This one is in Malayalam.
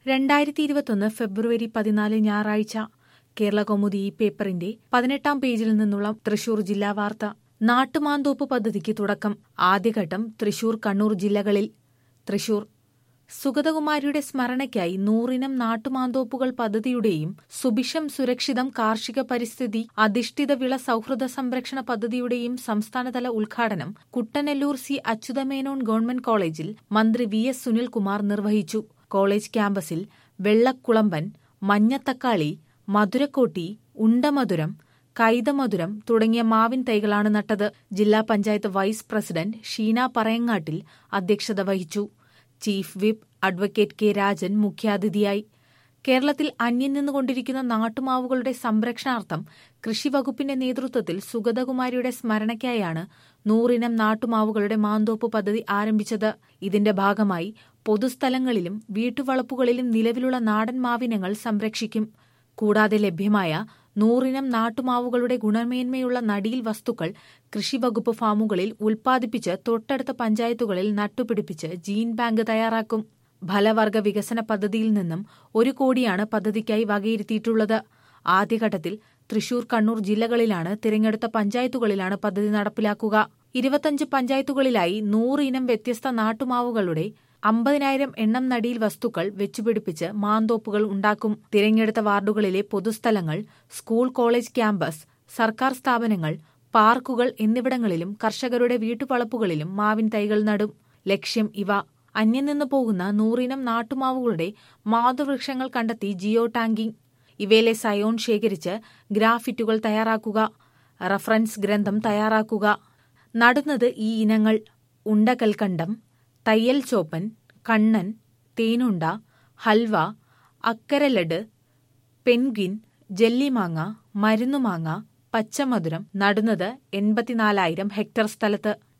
2021 ഫെബ്രുവരി 14 ഞായറാഴ്ച കേരളകൗമുദി ഈ പേപ്പറിന്റെ 18-ാം പേജിൽ നിന്നുള്ള തൃശൂർ ജില്ലാ വാർത്ത. നാട്ടുമാന്തോപ്പ് പദ്ധതിക്ക് തുടക്കം. ആദ്യഘട്ടം തൃശൂർ, കണ്ണൂർ ജില്ലകളിൽ. തൃശൂർ സുഗതകുമാരിയുടെ സ്മരണയ്ക്കായി 100 ഇനം നാട്ടുമാന്തോപ്പുകൾ പദ്ധതിയുടെയും സുഭിക്ഷം സുരക്ഷിതം കാർഷിക പരിസ്ഥിതി അധിഷ്ഠിത വിള സൌഹൃദ സംരക്ഷണ പദ്ധതിയുടെയും സംസ്ഥാനതല ഉദ്ഘാടനം കുട്ടനെല്ലൂർ സി അച്യുതമേനോൻ ഗവൺമെന്റ് കോളേജിൽ മന്ത്രി വി.എസ്. സുനിൽകുമാർ നിർവഹിച്ചു. കോളേജ് ക്യാമ്പസിൽ വെള്ളക്കുളമ്പൻ, മഞ്ഞത്തക്കാളി, മധുരക്കോട്ടി, ഉണ്ടമധുരം, കൈതമധുരം തുടങ്ങിയ മാവിൻ തൈകളാണ് നട്ടത്. ജില്ലാ പഞ്ചായത്ത് വൈസ് പ്രസിഡന്റ് ഷീന പറയങ്ങാട്ടിൽ അധ്യക്ഷത വഹിച്ചു. Chief whip advocate K. Rajan മുഖ്യാതിഥിയായി. കേരളത്തിൽ അന്യം നിന്നുകൊണ്ടിരിക്കുന്ന നാട്ടുമാവുകളുടെ സംരക്ഷണാർത്ഥം കൃഷിവകുപ്പിന്റെ നേതൃത്വത്തിൽ സുഗതകുമാരിയുടെ സ്മരണയ്ക്കായാണ് 100 ഇനം നാട്ടുമാവുകളുടെ മാന്തോപ്പ് പദ്ധതി ആരംഭിച്ചത്. ഇതിന്റെ ഭാഗമായി പൊതുസ്ഥലങ്ങളിലും വീട്ടുവളപ്പുകളിലും നിലവിലുള്ള നാടൻ മാവിനങ്ങൾ സംരക്ഷിക്കും. കൂടാതെ ലഭ്യമായ 100 ഇനം നാട്ടുമാവുകളുടെ ഗുണമേന്മയുള്ള നടീൽ വസ്തുക്കൾ കൃഷിവകുപ്പ് ഫാമുകളിൽ ഉൽപ്പാദിപ്പിച്ച് തൊട്ടടുത്ത പഞ്ചായത്തുകളിൽ നട്ടുപിടിപ്പിച്ച് ജീൻ ബാങ്ക് തയ്യാറാക്കും. ഫലവർഗ വികസന പദ്ധതിയിൽ നിന്നും 1 കോടിയാണ് പദ്ധതിക്കായി വകയിരുത്തിയിട്ടുള്ളത്. ആദ്യഘട്ടത്തിൽ തൃശൂർ, കണ്ണൂർ ജില്ലകളിലാണ് തിരഞ്ഞെടുത്ത പഞ്ചായത്തുകളിലാണ് പദ്ധതി നടപ്പിലാക്കുക. 25 പഞ്ചായത്തുകളിലായി 100 ഇനം വ്യത്യസ്ത നാട്ടുമാവുകളുടെ 50,000 എണ്ണം നടീൽ വസ്തുക്കൾ വെച്ചുപിടിപ്പിച്ച് മാന്തോപ്പുകൾ ഉണ്ടാക്കും. തിരഞ്ഞെടുത്ത വാർഡുകളിലെ പൊതുസ്ഥലങ്ങൾ, സ്കൂൾ കോളേജ് ക്യാമ്പസ്, സർക്കാർ സ്ഥാപനങ്ങൾ, പാർക്കുകൾ എന്നിവിടങ്ങളിലും കർഷകരുടെ വീട്ടുവളപ്പുകളിലും മാവിൻ തൈകൾ നടും. ലക്ഷ്യം ഇവ: അന്യം നിന്നു പോകുന്ന 100 ഇനം നാട്ടുമാവുകളുടെ മാതൃവൃക്ഷങ്ങൾ കണ്ടെത്തി ജിയോ ടാങ്കിംഗ്, ഇവയിലെ സയോൺ ശേഖരിച്ച് ഗ്രാഫിറ്റുകൾ തയ്യാറാക്കുക, റഫറൻസ് ഗ്രന്ഥം തയ്യാറാക്കുക. നടുന്നത് ഈ ഇനങ്ങൾ: ഉണ്ടകൽക്കണ്ടം, തയ്യൽ ചോപ്പൻ, കണ്ണൻ, തേനുണ്ട, ഹൽവ, അക്കരലഡ്, പെൻഗ്വിൻ, ജെല്ലിമാങ്ങ, മരുന്നുമാങ്ങ, പച്ചമധുരം. നടുന്നത് 84,000 ഹെക്ടർ സ്ഥലത്ത്.